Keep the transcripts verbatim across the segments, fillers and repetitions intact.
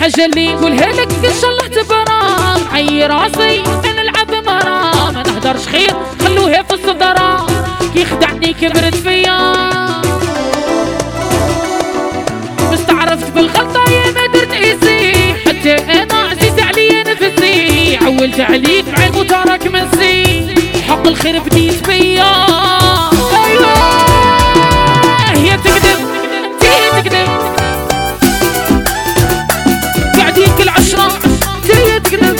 حاجة اللي نقولها لك ان شاء الله تبرا، عي راسي نلعب مرا، ما نهدرش خير خلوها في الصدرة، كي خدعني كبرت فيا، مستعرفت بالغلطة يا ما درت ايزي، حتى انا عزيز عليا نفسي، عولت عليك مع المتارك منسي، حق الخير بديت بيا. ايوه هي تكذب انتي تكذب، قاعدين كل عشرة انتي تكذب،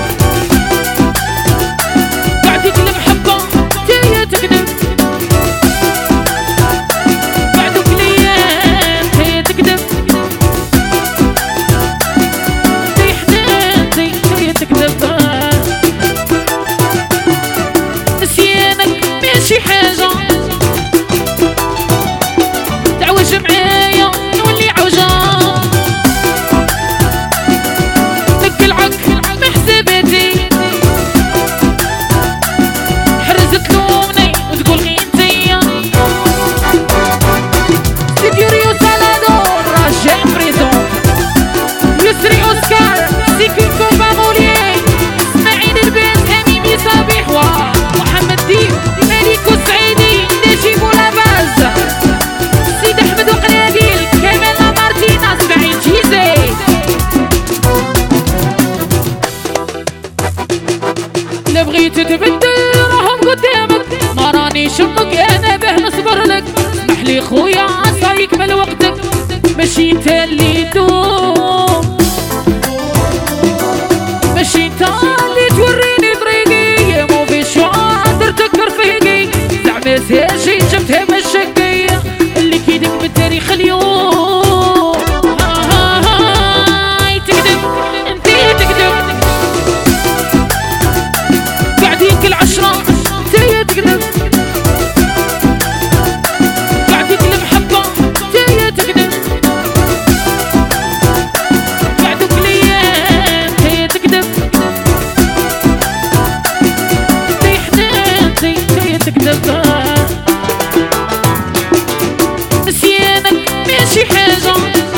قاعدين كل محبة انتي تكذب، بعدك ليا انتي تكذب، انتي حنانتي انتي تكذب، نسيانك ماشي حاجة، تعوج معايا نولي عوجة، نقلعك بحساباتي، حرزت لومني وتقول غي انتيا، ستوديو ريو سالادور راجع بريزون، يسري اوسكار سيكون كومبا مولي، اسماعيل الباس اميمي صبيح ومحمد ديب مالك وسعيدي نجيبو لاباز، سيد احمد وقناديل كمال مارتينا اسماعيل جيزي، لا بغيت تبدل راهم قدامك، ما راني شمك انا به نصبر لك، اسمحلي خويا عسى يكمل وقتك، ماشي انت اللي تدوم، ماشي انت اللي توريني طريقي، مو في شعار درتك رفيقي، زعما ساجي جبتها مشقية اللي كيدك بالتاريخ اليوم، هاي تكذب انتي تكذب، قاعدين كل عشرة انتي تكذب، قاعدين كل محبة انتي تكذب، بعدك ليا انتي تكذب، انتي حنانتي انتي تكذب، نسيانك ماشي حاجة،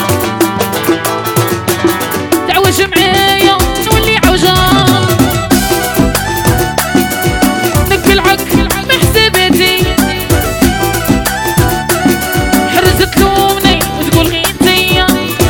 تعوج معايا نولي عوجة، نقلعك بحساباتي، حرزت لومني وتقول غي انتيا،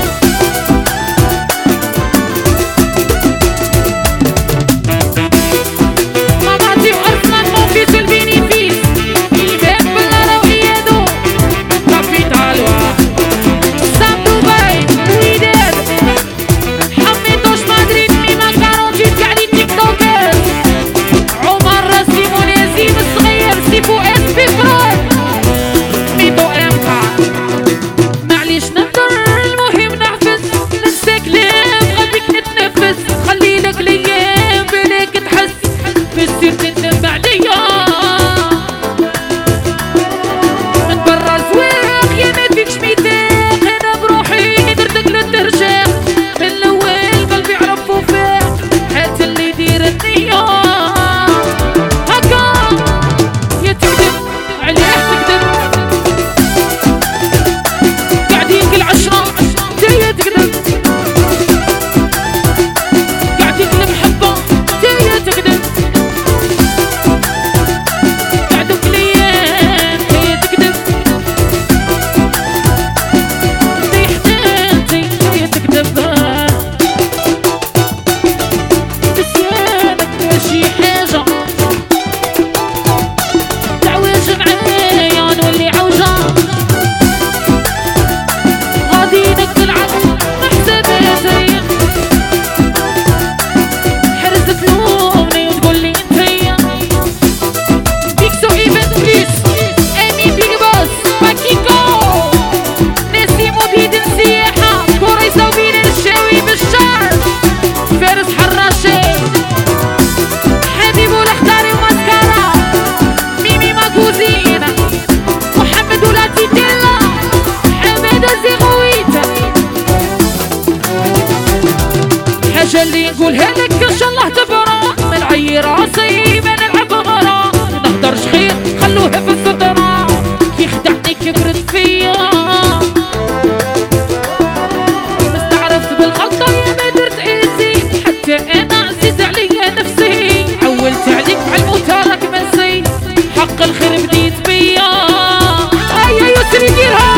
ماماتي وارسنال موفيس والبينيفيس، الباب بالنار وإيادو كابيتال سام دبي وداد، حميتوش مدريد ميما كاروتيت قاعدين تيك توكرز، عمر راسي منازيم الصغير سيفو اس بي فراد، ميتو امكا معليش نقدر المهم نحفز، ننسى كلام غاديك نتنفس، خليلك الايام بلاك تحس، بتصير تندم عليا، من برا زواق يا ما فيكش ميثاق، انا بروحي درتك للترجاق، من الاول قلبي عرف وفاق، حتى اللي يدير النية هكا، يا تكذب علاه تكذب، قاعدين كل عشرة انتي تكذب، قاعدين كل محبة انتي تكذب، بعدك ليا انتي تكذب، انتي حنانتي انتي تكذب، نسيانك ماشي حاجة، تعويج معايا نولي عوجة، غادي نلعب بحساباتي، حرزت لومني وتقولي انتيا، بيكسو ايفنت بليس امين بيج باس باكيكو، ناسي مبيد السياحة كوريسا وبين الشاوي بالشعر، فارس حراشي حبيب والاخضري وماسكارا، ميمي ماكوزينا محمد ولاتي ديلا، حمادة زيغويتا، حاجة اللي نقولها لك ان شاء الله تبرا، من عي راسي ما نلعب مرا، ما نهدرش خير خلوها في الصدرة، كي خدعني كبرت فيا، مستعرفت بالغلطة بديت بيا. هيا يسري ديرها